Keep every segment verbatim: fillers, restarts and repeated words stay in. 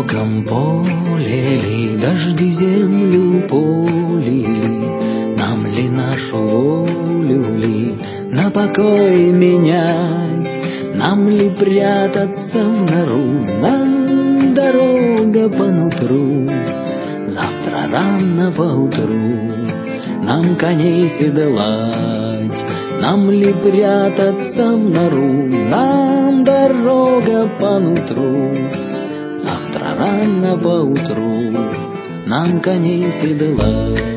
одиноком поле ли дожди землю полили, нам ли нашу волю ли на покой менять, нам ли прятаться в нору, нам дорога по нутру, завтра рано поутру нам коней седлать, нам ли прятаться в нору, нам дорога по нутру, завтра рано поутру нам коней седлать.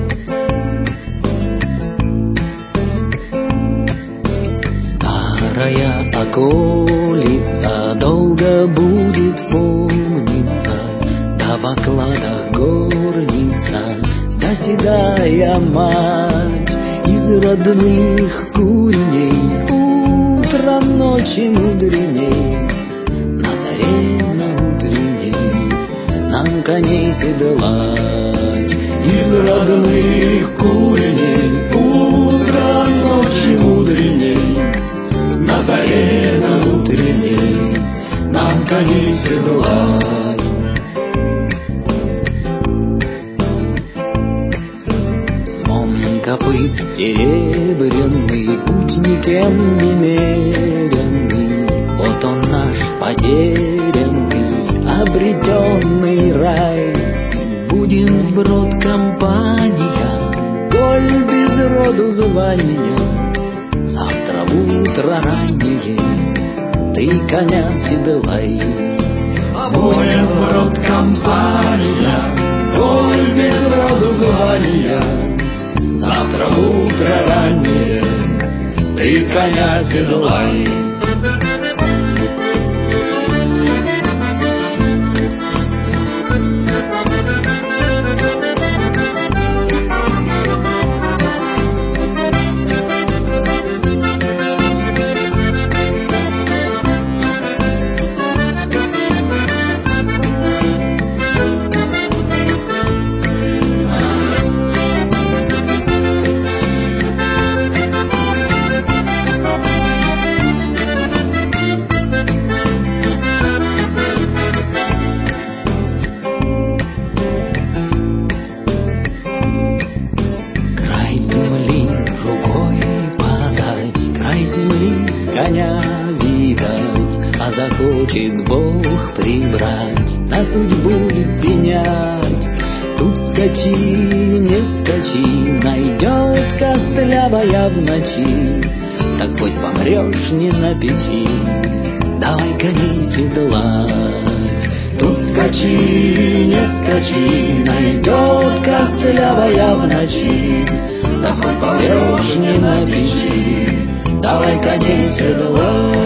Старая околица долго будет помниться, да в окладах горница, да седая мать из родных куреней, утром ночи мудреней, на заре на утренней нам коней седлать. Из родных куреней, утром ночи мудреней, на заре на утренней нам коней седлать. Звон копыт серебряный, путь никем не меренный, вот он наш потерянный, обретенный рай. Будем сброд компания, голь без роду звания, завтра в утро раннее ты коня седлай. Будем сброд компания, голь без роду звания, завтра в утро раннее ты коня седлай. Коня видать, а захочет Бог прибрать, на судьбу пенять. Тут скачи, не скачи, найдет костлявая в ночи, так хоть помрешь не на печи, давай коней седлать. Тут скачи, не скачи, найдет костлявая в ночи, так хоть помрешь не на печи, давай коней седлать.